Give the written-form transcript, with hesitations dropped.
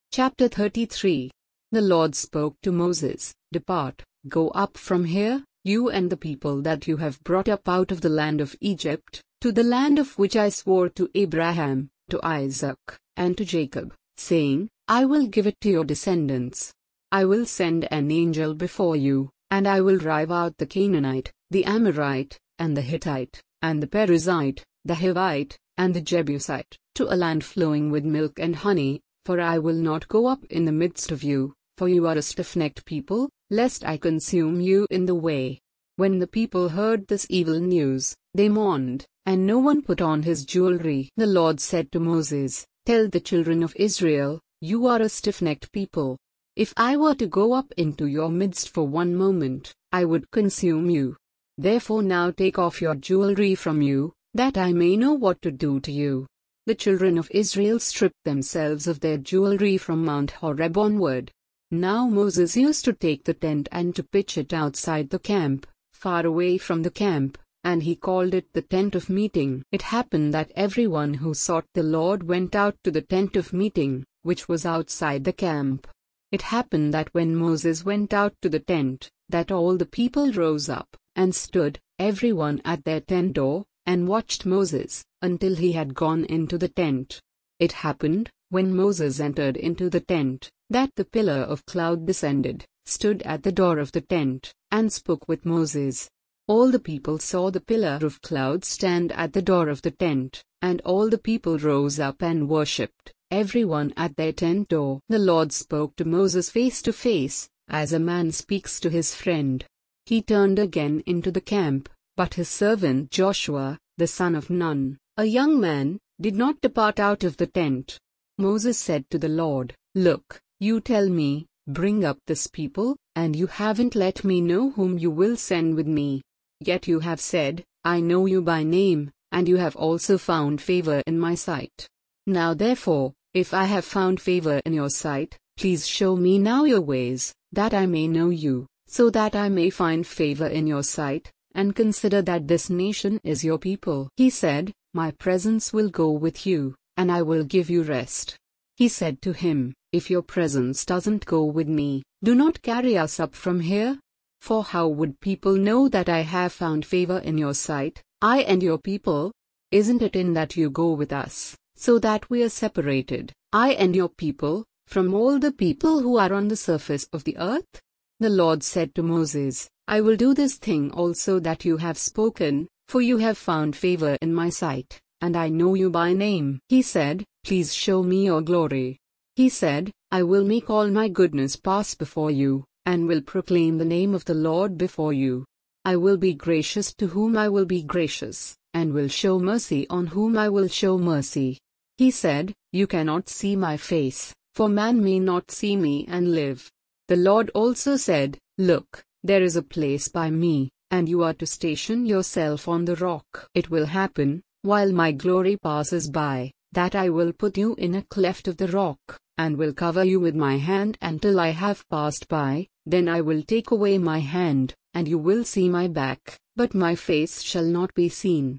Chapter 33. The Lord spoke to Moses, "Depart, go up from here, you and the people that you have brought up out of the land of Egypt, to the land of which I swore to Abraham, to Isaac, and to Jacob, saying, I will give it to your descendants. I will send an angel before you, and I will drive out the Canaanite, the Amorite, and the Hittite, and the Perizzite, the Hivite, and the Jebusite, to a land flowing with milk and honey. For I will not go up in the midst of you, for you are a stiff-necked people, lest I consume you in the way." When the people heard this evil news, they mourned, and no one put on his jewelry. The Lord said to Moses, "Tell the children of Israel, you are a stiff-necked people. If I were to go up into your midst for one moment, I would consume you. Therefore now take off your jewelry from you, that I may know what to do to you." The children of Israel stripped themselves of their jewelry from Mount Horeb onward. Now Moses used to take the tent and to pitch it outside the camp, far away from the camp, and he called it the tent of meeting. It happened that everyone who sought the Lord went out to the tent of meeting, which was outside the camp. It happened that when Moses went out to the tent, that all the people rose up, and stood, everyone at their tent door, and watched Moses, until he had gone into the tent. It happened, when Moses entered into the tent, that the pillar of cloud descended, stood at the door of the tent, and spoke with Moses. All the people saw the pillar of cloud stand at the door of the tent, and all the people rose up and worshipped, everyone at their tent door. The Lord spoke to Moses face to face, as a man speaks to his friend. He turned again into the camp, but his servant Joshua, the son of Nun, a young man, did not depart out of the tent. Moses said to the Lord, "Look, you tell me, bring up this people, and you haven't let me know whom you will send with me. Yet you have said, I know you by name, and you have also found favor in my sight. Now therefore, if I have found favor in your sight, please show me now your ways, that I may know you, so that I may find favor in your sight, and consider that this nation is your people." He said, "My presence will go with you, and I will give you rest." He said to him, "If your presence doesn't go with me, do not carry us up from here. For how would people know that I have found favor in your sight, I and your people? Isn't it in that you go with us, so that we are separated, I and your people, from all the people who are on the surface of the earth?" The Lord said to Moses, "I will do this thing also that you have spoken, for you have found favor in my sight, and I know you by name." He said, "Please show me your glory." He said, "I will make all my goodness pass before you, and will proclaim the name of the Lord before you. I will be gracious to whom I will be gracious, and will show mercy on whom I will show mercy." He said, "You cannot see my face, for man may not see me and live." The Lord also said, "Look, there is a place by me, and you are to station yourself on the rock. It will happen, while my glory passes by, that I will put you in a cleft of the rock, and will cover you with my hand until I have passed by. Then I will take away my hand, and you will see my back, but my face shall not be seen."